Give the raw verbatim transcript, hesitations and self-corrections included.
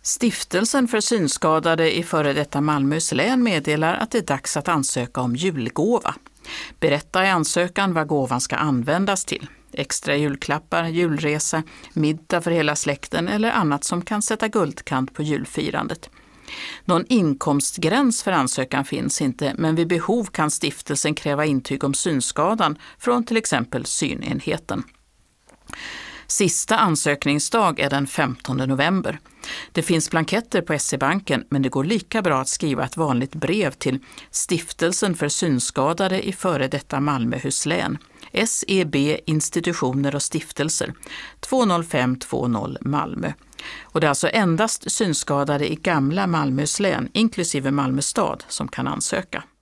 Stiftelsen för synskadade i före detta Malmöhus län meddelar att det är dags att ansöka om julgåva. Berätta i ansökan vad gåvan ska användas till. Extra julklappar, julresa, middag för hela släkten eller annat som kan sätta guldkant på julfirandet. Någon inkomstgräns för ansökan finns inte, men vid behov kan stiftelsen kräva intyg om synskadan från till exempel synenheten. Sista ansökningsdag är den femtonde november. Det finns blanketter på S E-banken, men det går lika bra att skriva ett vanligt brev till Stiftelsen för synskadade i före detta Malmöhus län. S E B Institutioner och stiftelser två noll fem två noll Malmö. Och det är alltså endast synskadade i gamla Malmöhus län, inklusive Malmö stad, som kan ansöka.